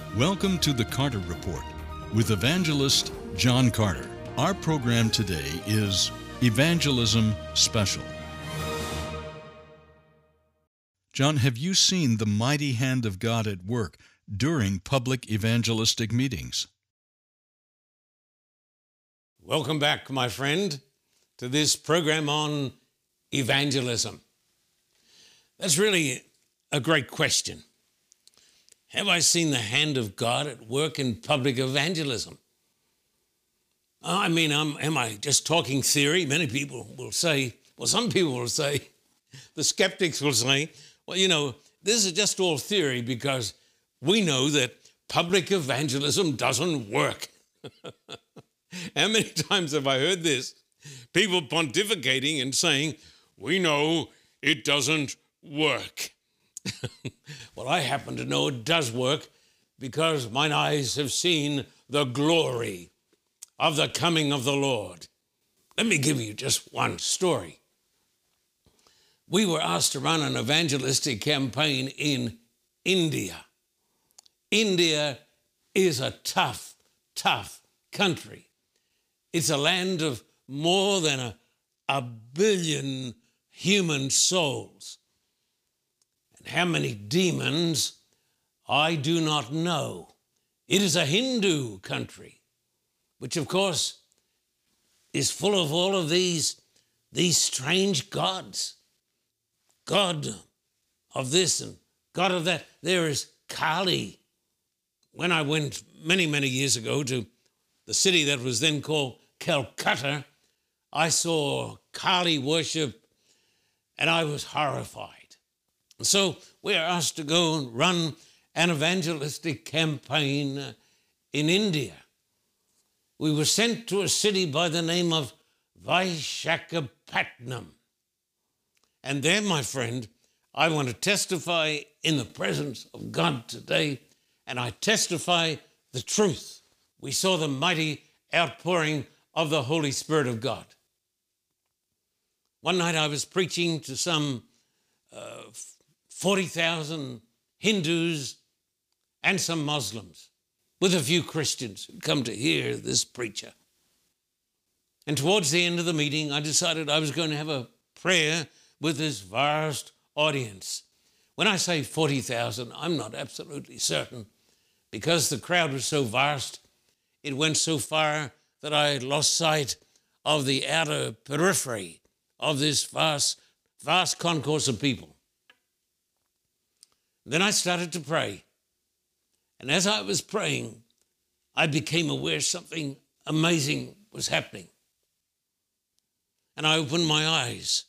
Welcome to the Carter Report with evangelist John Carter. Our program today is Evangelism Special. John, have you seen the mighty hand of God at work during public evangelistic meetings? Welcome back, my friend, to this program on evangelism. That's really a great question. Have I seen the hand of God at work in public evangelism? Am I just talking theory? Many people will say, some people will say, the skeptics will say, this is just all theory because we know that public evangelism doesn't work. How many times have I heard this? People pontificating and saying, we know it doesn't work. Well, I happen to know it does work because mine eyes have seen the glory of the coming of the Lord. Let me give you just one story. We were asked to run an evangelistic campaign in India. India is a tough country. It's a land of more than a billion human souls. And how many demons, I do not know. It is a Hindu country, which of course is full of all of these strange gods. God of this and God of that. There is Kali. When I went many years ago to the city that was then called Calcutta, I saw Kali worship and I was horrified. And so we are asked to go and run an evangelistic campaign in India. We were sent to a city by the name of Vishakhapatnam. And there, my friend, I want to testify in the presence of God today, and I testify the truth. We saw the mighty outpouring of the Holy Spirit of God. One night I was preaching to some 40,000 Hindus and some Muslims, with a few Christians who come to hear this preacher. And towards the end of the meeting, I decided I was going to have a prayer with this vast audience. When I say 40,000, I'm not absolutely certain, because the crowd was so vast, it went so far that I lost sight of the outer periphery of this vast concourse of people. Then I started to pray. And as I was praying, I became aware something amazing was happening. And I opened my eyes.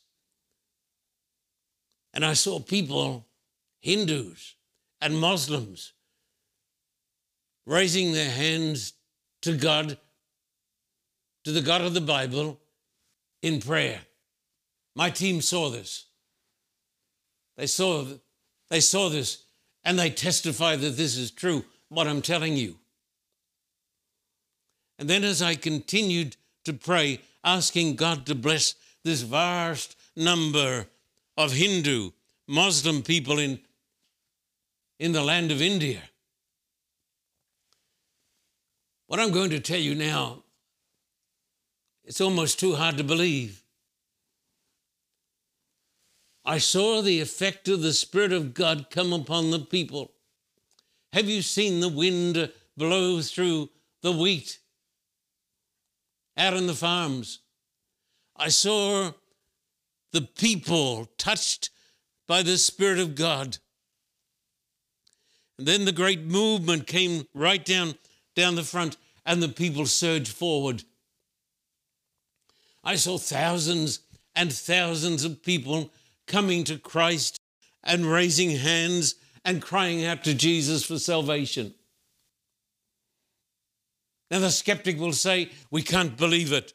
And I saw people, Hindus and Muslims, raising their hands to God, to the God of the Bible, in prayer. My team saw this. They saw this, and they testify that this is true, what I'm telling you. And then as I continued to pray, asking God to bless this vast number of Hindu, Muslim people in the land of India, what I'm going to tell you now, it's almost too hard to believe. I saw the effect of the Spirit of God come upon the people. Have you seen the wind blow through the wheat out in the farms? I saw the people touched by the Spirit of God. And then the great movement came right down the front, and the people surged forward. I saw thousands and thousands of people coming to Christ and raising hands and crying out to Jesus for salvation. Now the skeptic will say, we can't believe it.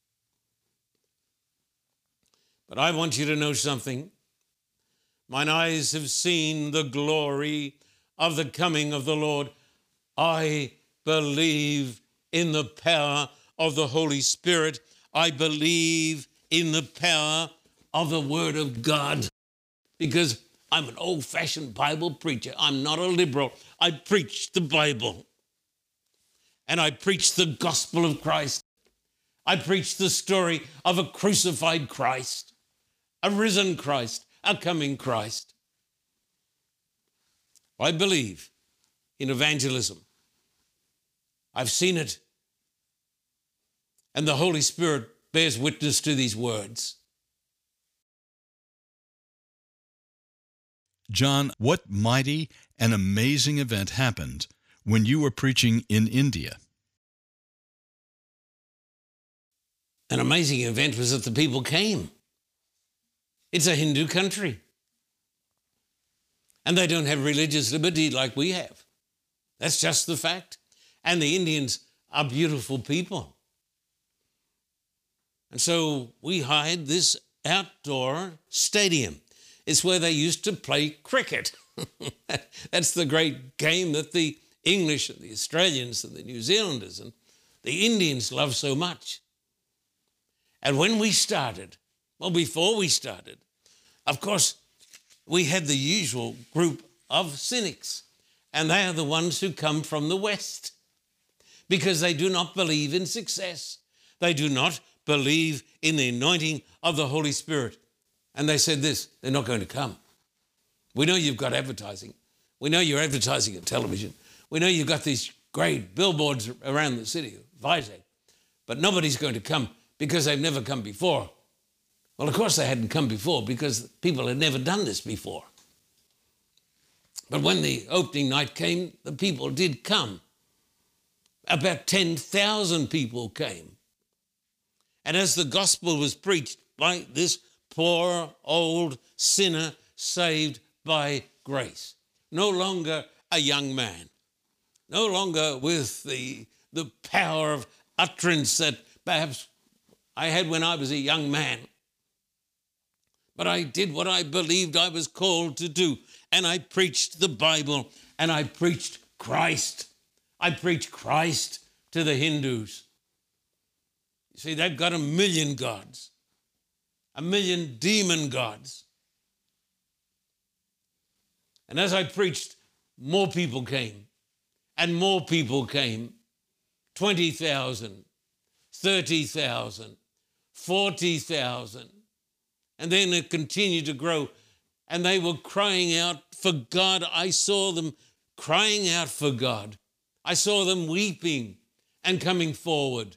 But I want you to know something. Mine eyes have seen the glory of the coming of the Lord. I believe in the power of the Holy Spirit. I believe in the power of the Word of God, because I'm an old-fashioned Bible preacher. I'm not a liberal. I preach the Bible. And I preach the gospel of Christ. I preach the story of a crucified Christ, a risen Christ, a coming Christ. I believe in evangelism. I've seen it. And the Holy Spirit bears witness to these words. John, what mighty and amazing event happened when you were preaching in India? An amazing event was that the people came. It's a Hindu country. And they don't have religious liberty like we have. That's just the fact. And the Indians are beautiful people. And so we hired this outdoor stadium. It's where they used to play cricket. That's the great game that the English and the Australians and the New Zealanders and the Indians love so much. And when we started, well, before we started, of course, we had the usual group of cynics, and they are the ones who come from the West because they do not believe in success. They do not believe in the anointing of the Holy Spirit. And they said this, they're not going to come. We know you've got advertising. We know you're advertising on television. We know you've got these great billboards around the city of Vizag, but nobody's going to come because they've never come before. Well, of course they hadn't come before because people had never done this before. But when the opening night came, the people did come. About 10,000 people came. And as the gospel was preached by this poor old sinner saved by grace, no longer a young man, no longer with the power of utterance that perhaps I had when I was a young man. But I did what I believed I was called to do, and I preached the Bible, and I preached Christ. I preached Christ to the Hindus. You see, they've got 1 million gods, 1 million demon gods. And as I preached, more people came, and more people came. 20,000, 30,000, 40,000. And then it continued to grow. And they were crying out for God. I saw them crying out for God. I saw them weeping and coming forward.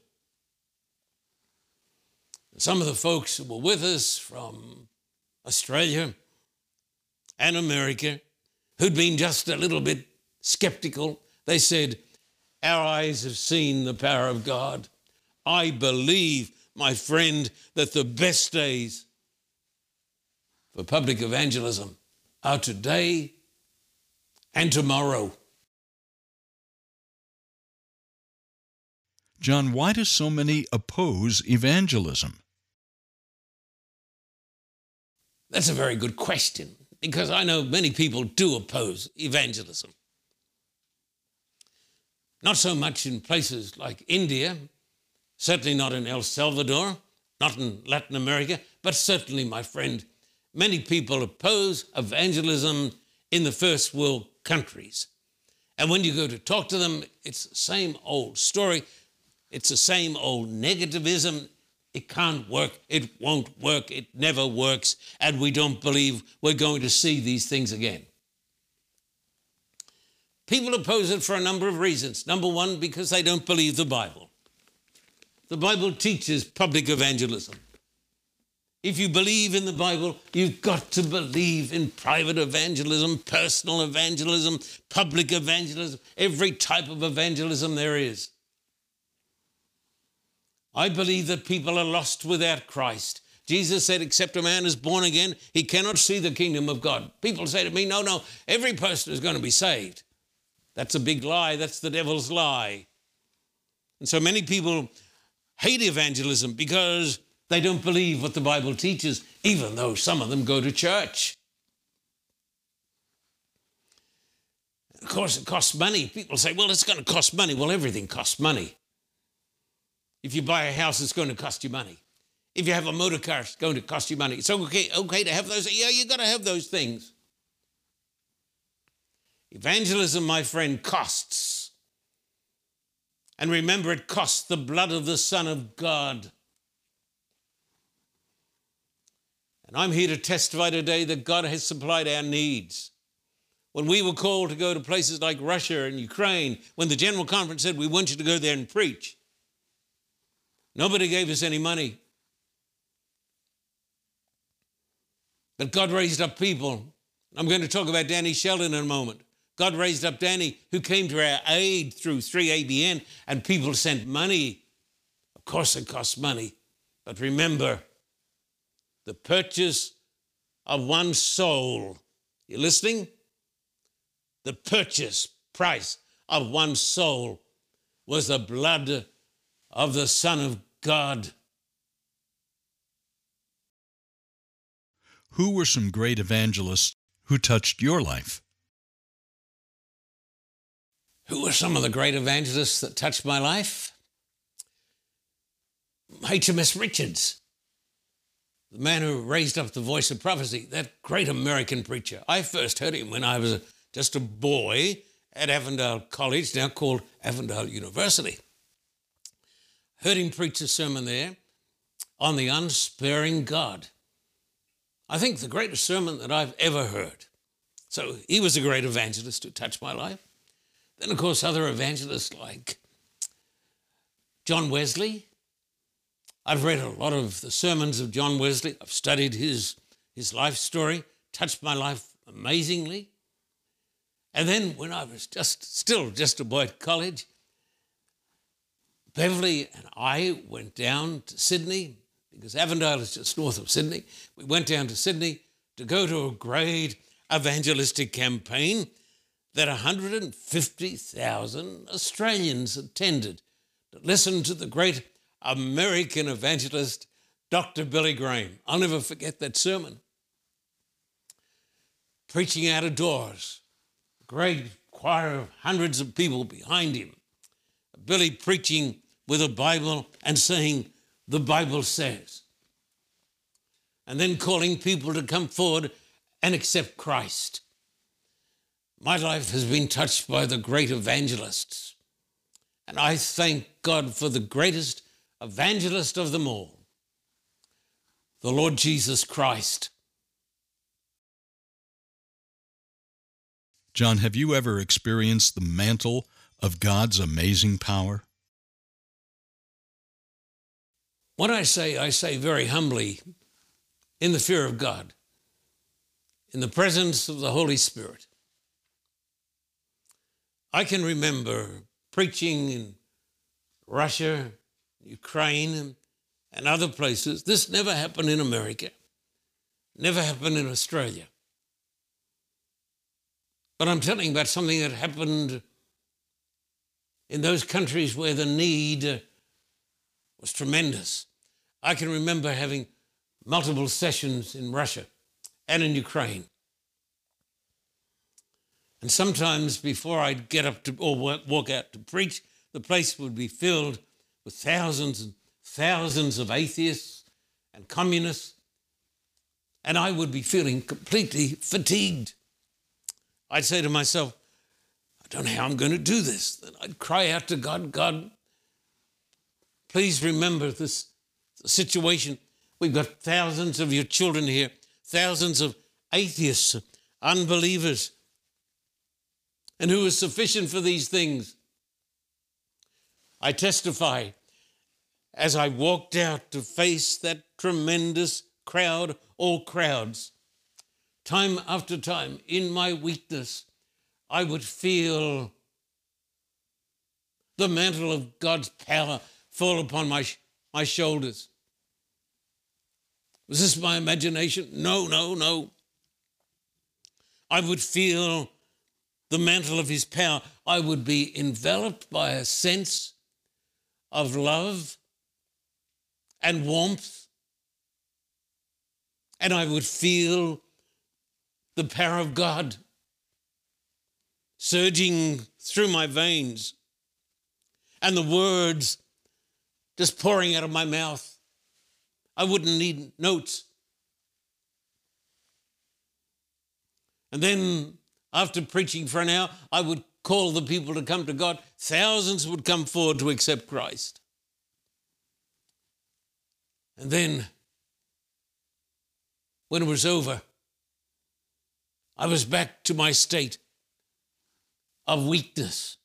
Some of the folks who were with us from Australia and America, who'd been just a little bit skeptical, they said, our eyes have seen the power of God. I believe, my friend, that the best days for public evangelism are today and tomorrow. John, why do so many oppose evangelism? That's a very good question, because I know many people do oppose evangelism. Not so much in places like India, certainly not in El Salvador, not in Latin America, but certainly, my friend, many people oppose evangelism in the first world countries. And when you go to talk to them, it's the same old story. It's the same old negativism. It can't work. It won't work. It never works. And we don't believe we're going to see these things again. People oppose it for a number of reasons. Number one, because they don't believe the Bible. The Bible teaches public evangelism. If you believe in the Bible, you've got to believe in private evangelism, personal evangelism, public evangelism, every type of evangelism there is. I believe that people are lost without Christ. Jesus said, except a man is born again, he cannot see the kingdom of God. People say to me, no, every person is going to be saved. That's a big lie. That's the devil's lie. And so many people hate evangelism because they don't believe what the Bible teaches, even though some of them go to church. Of course, it costs money. People say, well, it's going to cost money. Well, everything costs money. If you buy a house, it's going to cost you money. If you have a motor car, it's going to cost you money. It's okay to have those. Yeah, you've got to have those things. Evangelism, my friend, costs. And remember, it costs the blood of the Son of God. And I'm here to testify today that God has supplied our needs. When we were called to go to places like Russia and Ukraine, when the General Conference said, we want you to go there and preach, nobody gave us any money. But God raised up people. I'm going to talk about Danny Sheldon in a moment. God raised up Danny, who came to our aid through 3ABN, and people sent money. Of course it costs money. But remember, the purchase of one soul. You listening? The purchase price of one soul was the blood of the Son of God. Who were some great evangelists who touched your life? Who were some of the great evangelists that touched my life? HMS Richards, the man who raised up the voice of prophecy, that great American preacher. I first heard him when I was just a boy at Avondale College, now called Avondale University. Heard him preach a sermon there on the unsparing God. I think the greatest sermon that I've ever heard. So he was a great evangelist who touched my life. Then, of course, other evangelists like John Wesley. I've read a lot of the sermons of John Wesley. I've studied his life story, touched my life amazingly. And then when I was still just a boy at college, Beverly and I went down to Sydney, because Avondale is just north of Sydney. We went down to Sydney to go to a great evangelistic campaign that 150,000 Australians attended to listen to the great American evangelist, Dr. Billy Graham. I'll never forget that sermon. Preaching out of doors, a great choir of hundreds of people behind him. Billy preaching with a Bible and saying, the Bible says. And then calling people to come forward and accept Christ. My life has been touched by the great evangelists. And I thank God for the greatest evangelist of them all, the Lord Jesus Christ. John, have you ever experienced the mantle of God's amazing power? What I say very humbly, in the fear of God, in the presence of the Holy Spirit. I can remember preaching in Russia, Ukraine, and other places. This never happened in America, never happened in Australia. But I'm telling you about something that happened in those countries where the need was tremendous. I can remember having multiple sessions in Russia and in Ukraine. And sometimes before I'd get up to or walk out to preach, the place would be filled with thousands and thousands of atheists and communists, and I would be feeling completely fatigued. I'd say to myself, I don't know how I'm going to do this. Then I'd cry out to God, God, please remember this situation. We've got thousands of your children here, thousands of atheists, unbelievers. And who is sufficient for these things? I testify as I walked out to face that tremendous crowd, all crowds. Time after time, in my weakness, I would feel the mantle of God's power fall upon my shoulders. Was this my imagination? No, no, no. I would feel the mantle of his power. I would be enveloped by a sense of love and warmth, and I would feel the power of God surging through my veins, and the words just pouring out of my mouth. I wouldn't need notes. And then After preaching for an hour, I would call the people to come to God. Thousands would come forward to accept Christ. And then, when it was over, I was back to my state of weakness.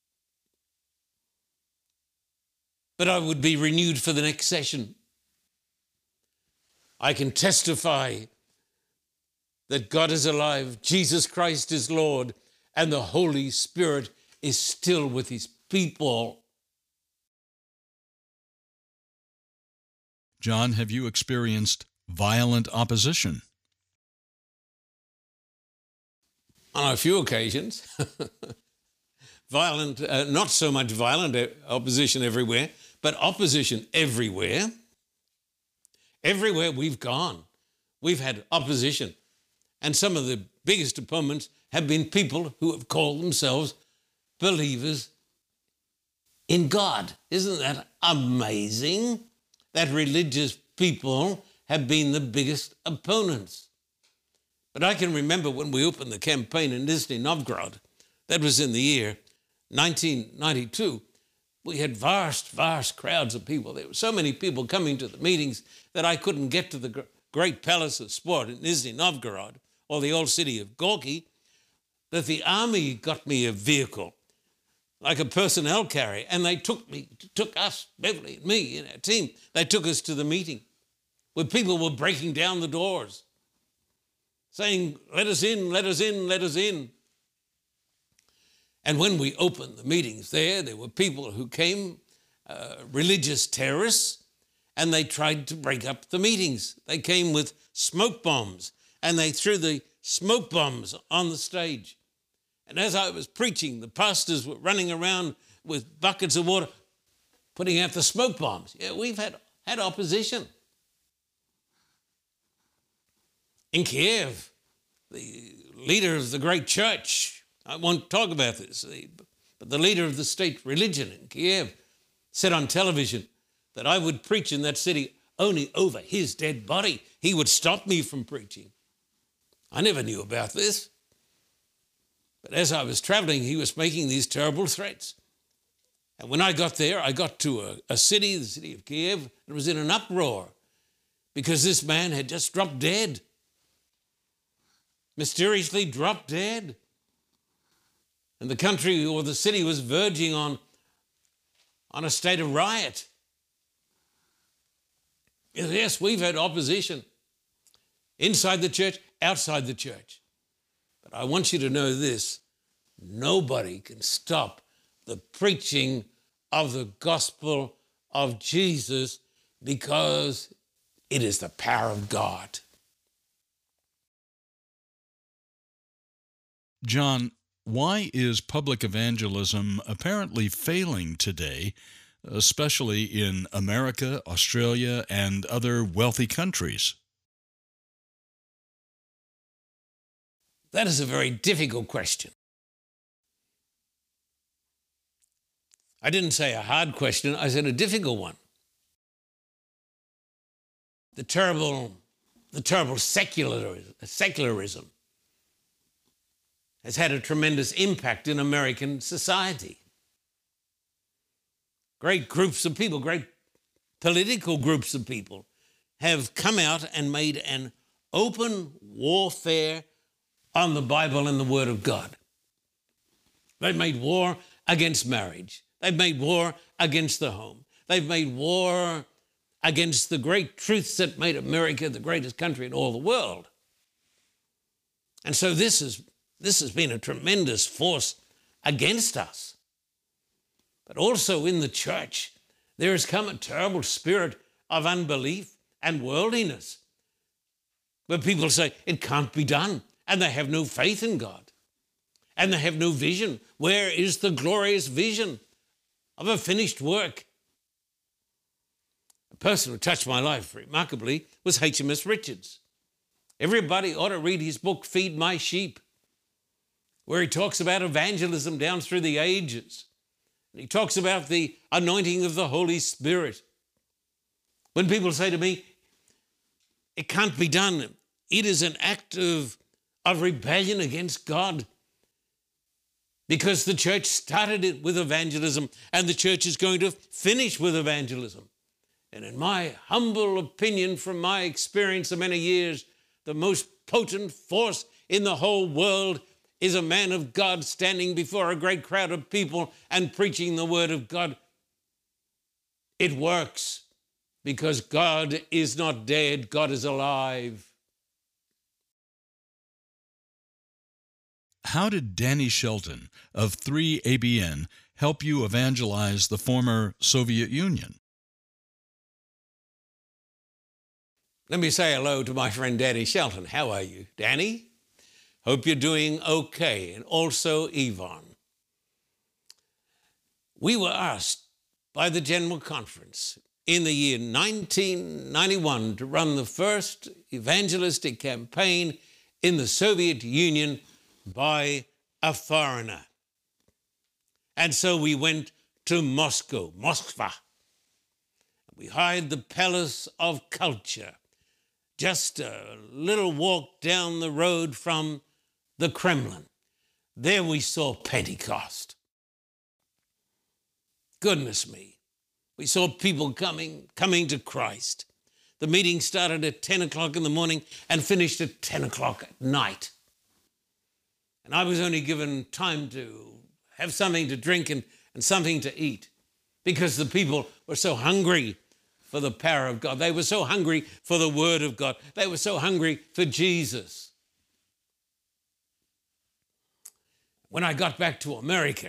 But I would be renewed for the next session. I can testify that God is alive, Jesus Christ is Lord, and the Holy Spirit is still with his people. John, have you experienced violent opposition? On a few occasions. Violent, not so much violent opposition everywhere, but opposition everywhere. Everywhere we've gone, we've had opposition. And some of the biggest opponents have been people who have called themselves believers in God. Isn't that amazing? That religious people have been the biggest opponents. But I can remember when we opened the campaign in Nizhny Novgorod, that was in the year 1992, we had vast crowds of people. There were so many people coming to the meetings that I couldn't get to the great palace of sport in Nizhny Novgorod or the old city of Gorky, that the army got me a vehicle, like a personnel carrier, and they took us, Beverly and me and our team, they took us to the meeting where people were breaking down the doors, saying, let us in, let us in, let us in. And when we opened the meetings there were people who came, religious terrorists, and they tried to break up the meetings. They came with smoke bombs, and they threw the smoke bombs on the stage. And as I was preaching, the pastors were running around with buckets of water, putting out the smoke bombs. Yeah, we've had opposition. In Kiev, the leader of the great church, I won't talk about this, but the leader of the state religion in Kiev said on television that I would preach in that city only over his dead body. He would stop me from preaching. I never knew about this. But as I was traveling, he was making these terrible threats. And when I got there, I got to a city, the city of Kiev, and it was in an uproar because this man had just dropped dead. Mysteriously dropped dead. And the country or the city was verging on a state of riot. Yes, we've had opposition inside the church, outside the church. But I want you to know this, nobody can stop the preaching of the gospel of Jesus because it is the power of God. John, why is public evangelism apparently failing today, especially in America, Australia, and other wealthy countries? That is a very difficult question. I didn't say a hard question, I said a difficult one. The terrible secularism has had a tremendous impact in American society. Great groups of people, great political groups of people have come out and made an open warfare on the Bible and the Word of God. They've made war against marriage. They've made war against the home. They've made war against the great truths that made America the greatest country in all the world. And so this has been a tremendous force against us. But also in the church, there has come a terrible spirit of unbelief and worldliness, where people say, it can't be done, and they have no faith in God, and they have no vision. Where is the glorious vision of a finished work? A person who touched my life remarkably was H.M.S. Richards. Everybody ought to read his book, Feed My Sheep, where he talks about evangelism down through the ages. And he talks about the anointing of the Holy Spirit. When people say to me, it can't be done, it is an act of rebellion against God. because the church started it with evangelism and the church is going to finish with evangelism. And in my humble opinion, from my experience of many years, the most potent force in the whole world is a man of God standing before a great crowd of people and preaching the word of God. It works because God is not dead, God is alive. How did Danny Shelton of 3ABN help you evangelize the former Soviet Union? Let me say hello to my friend Danny Shelton. How are you, Danny? Hope you're doing okay. And also Yvonne. We were asked by the General Conference in the year 1991 to run the first evangelistic campaign in the Soviet Union by a foreigner. And so we went to Moscow, Moskva. We hired the Palace of Culture, just a little walk down the road from the Kremlin. There we saw Pentecost. Goodness me. We saw people coming to Christ. The meeting started at 10 o'clock in the morning and finished at 10 o'clock at night. And I was only given time to have something to drink and something to eat because the people were so hungry for the power of God. They were so hungry for the word of God. They were so hungry for Jesus. When I got back to America,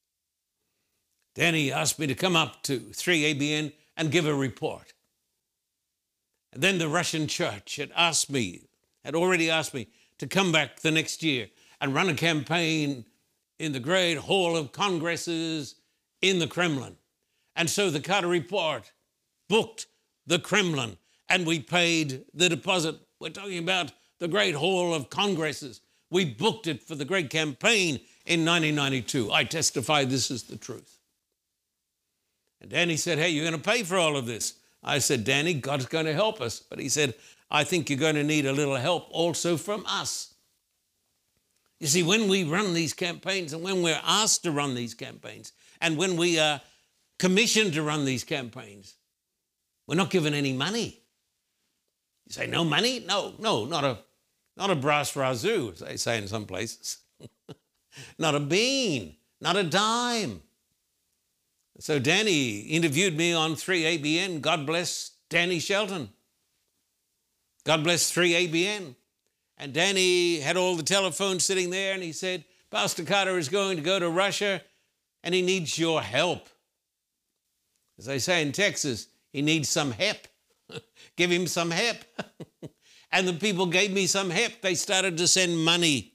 Danny asked me to come up to 3ABN and give a report. And then the Russian church had already asked me to come back the next year and run a campaign in the great hall of congresses in the Kremlin. And so the Carter Report booked the Kremlin and we paid the deposit. We're talking about the great hall of congresses. We booked it for the great campaign in 1992. I testify this is the truth. And Danny said, hey, you're going to pay for all of this. I said, Danny, God's going to help us. But he said, I think you're going to need a little help also from us. You see, when we run these campaigns and when we're asked to run these campaigns and when we are commissioned to run these campaigns, we're not given any money. You say, no money? No, not a brass razoo, as they say in some places. Not a bean, not a dime. So Danny interviewed me on 3ABN. God bless Danny Shelton. God bless 3ABN. And Danny had all the telephones sitting there and he said, Pastor Carter is going to go to Russia and he needs your help. As they say in Texas, he needs some help. Give him some help. And the people gave me some help. They started to send money.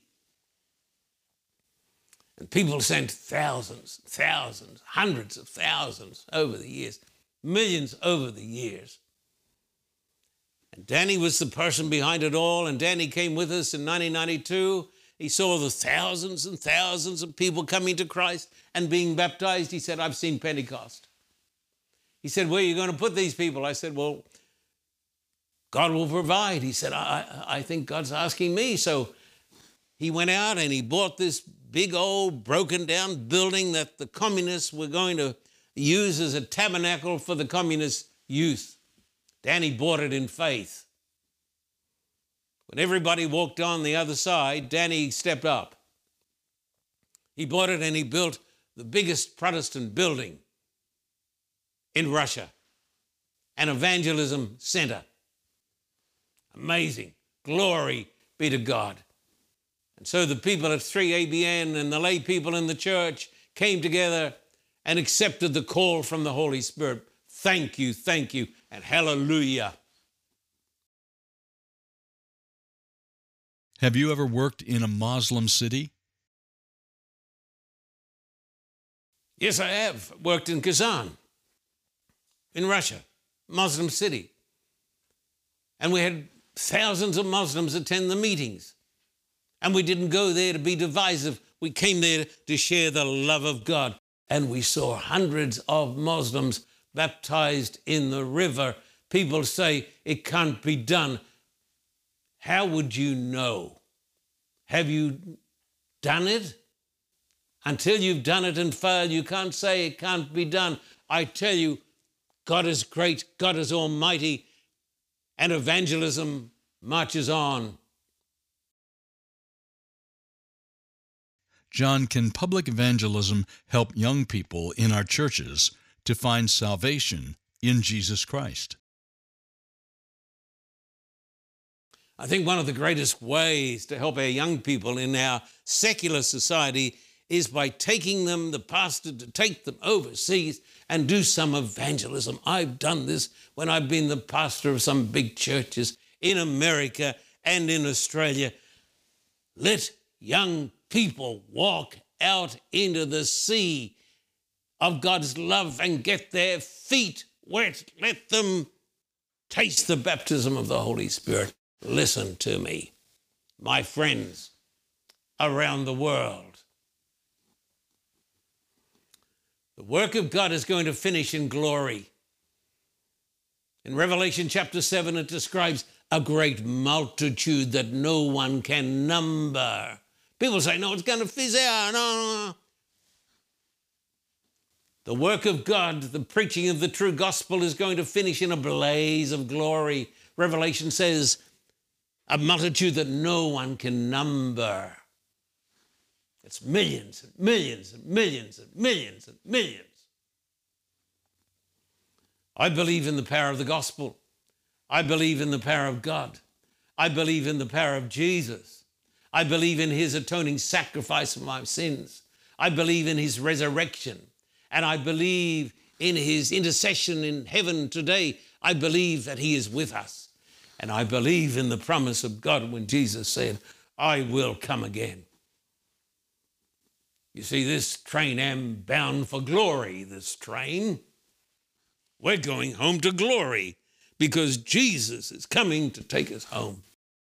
And people sent thousands, hundreds of thousands over the years, millions over the years. And Danny was the person behind it all, and Danny came with us in 1992. He saw the thousands and thousands of people coming to Christ and being baptized. He said, I've seen Pentecost. He said, where are you going to put these people? I said, well, God will provide. He said, I think God's asking me. So he went out and he bought this big old broken down building that the communists were going to use as a tabernacle for the communist youth. Danny bought it in faith. When everybody walked on the other side, Danny stepped up. He bought it and he built the biggest Protestant building in Russia, an evangelism center. Amazing. Glory be to God. And so the people at 3ABN and the lay people in the church came together and accepted the call from the Holy Spirit. Thank you, and hallelujah. Have you ever worked in a Muslim city? Yes, I have. Worked in Kazan, in Russia, Muslim city. And we had thousands of Muslims attend the meetings. And we didn't go there to be divisive. We came there to share the love of God. And we saw hundreds of Muslims baptized in the river. People say it can't be done. How would you know? Have you done it? Until you've done it and failed, you can't say it can't be done. I tell you, God is great, God is almighty, and evangelism marches on. John, can public evangelism help young people in our churches to find salvation in Jesus Christ? I think one of the greatest ways to help our young people in our secular society is by taking them, the pastor, to take them overseas and do some evangelism. I've done this when I've been the pastor of some big churches in America and in Australia. Let young people walk out into the sea of God's love and get their feet wet. Let them taste the baptism of the Holy Spirit. Listen to me, my friends around the world. The work of God is going to finish in glory. In Revelation chapter 7, it describes a great multitude that no one can number. People say, no, it's going to fizz out. No. The work of God, the preaching of the true gospel, is going to finish in a blaze of glory. Revelation says, a multitude that no one can number. It's millions and millions and millions and millions and millions. I believe in the power of the gospel. I believe in the power of God. I believe in the power of Jesus. I believe in his atoning sacrifice for my sins. I believe in his resurrection. And I believe in his intercession in heaven today. I believe that he is with us. And I believe in the promise of God when Jesus said, I will come again. You see, this train am bound for glory, this train. We're going home to glory because Jesus is coming to take us home.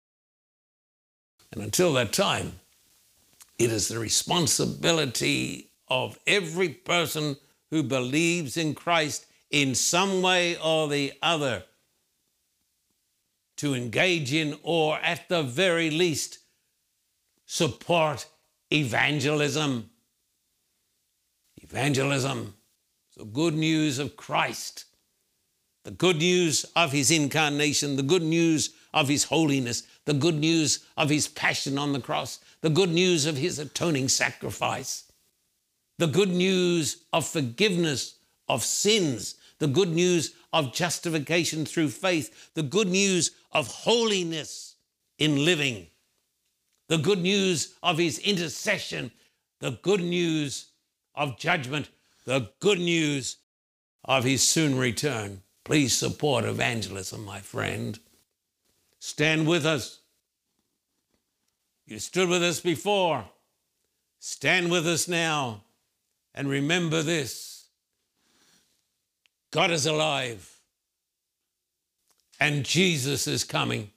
And until that time, it is the responsibility of every person who believes in Christ in some way or the other to engage in, or at the very least, support evangelism. Evangelism, the good news of Christ, the good news of his incarnation, the good news of his holiness, the good news of his passion on the cross, the good news of his atoning sacrifice, the good news of forgiveness of sins, the good news of justification through faith, the good news of holiness in living, the good news of his intercession, the good news of judgment, the good news of his soon return. Please support evangelism, my friend. Stand with us. You stood with us before. Stand with us now. And remember this: God is alive and Jesus is coming.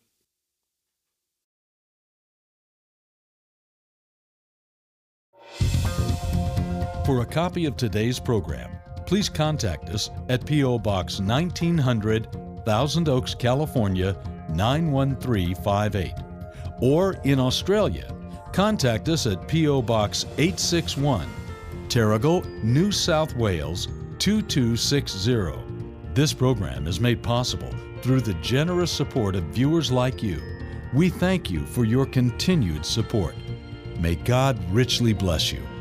For a copy of today's program, please contact us at P.O. Box 1900, Thousand Oaks, California, 91358. Or in Australia, contact us at P.O. Box 861, Terrigal, New South Wales, 2260. This program is made possible through the generous support of viewers like you. We thank you for your continued support. May God richly bless you.